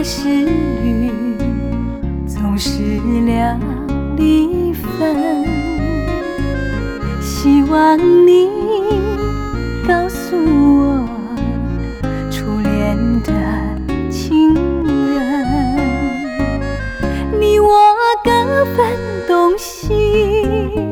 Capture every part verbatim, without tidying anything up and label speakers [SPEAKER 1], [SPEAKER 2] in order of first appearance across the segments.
[SPEAKER 1] 或是雨，总是两离分。希望你告诉我，初恋的情人，你我各分东西，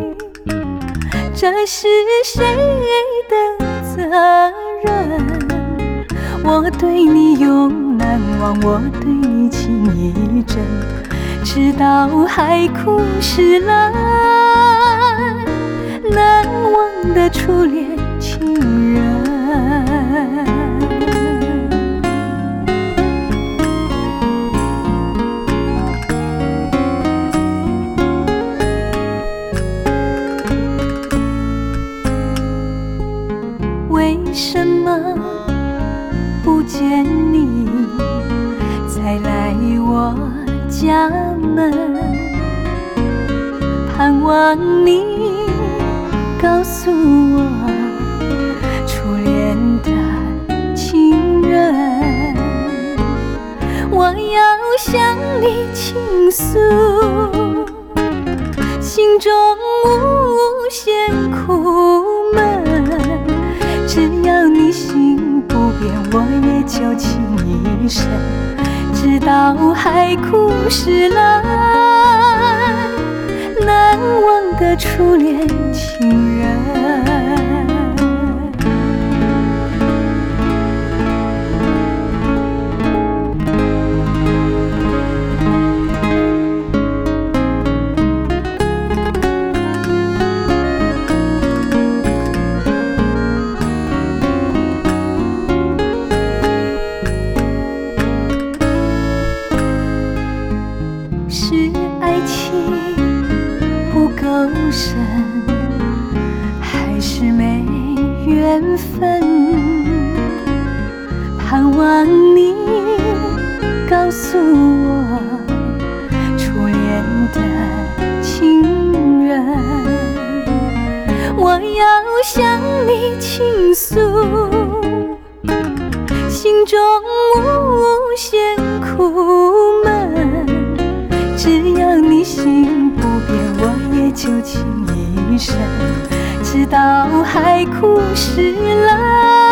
[SPEAKER 1] 这是谁的责任？我对你永难忘，我对你情意真，直到海枯石烂，难忘的初恋情人。为什么不见你再来我家门？盼望你告诉我，初恋的情人，我要向你倾诉心中无限苦闷。只要你心不变，我也就情一生，直到海枯石烂，难忘的初恋情人。是爱情不够深，还是没缘分？盼望你告诉我，初恋的情人，我要向你倾诉心中无限苦闷。只要你心不变，我也就情一生，直到海枯石烂。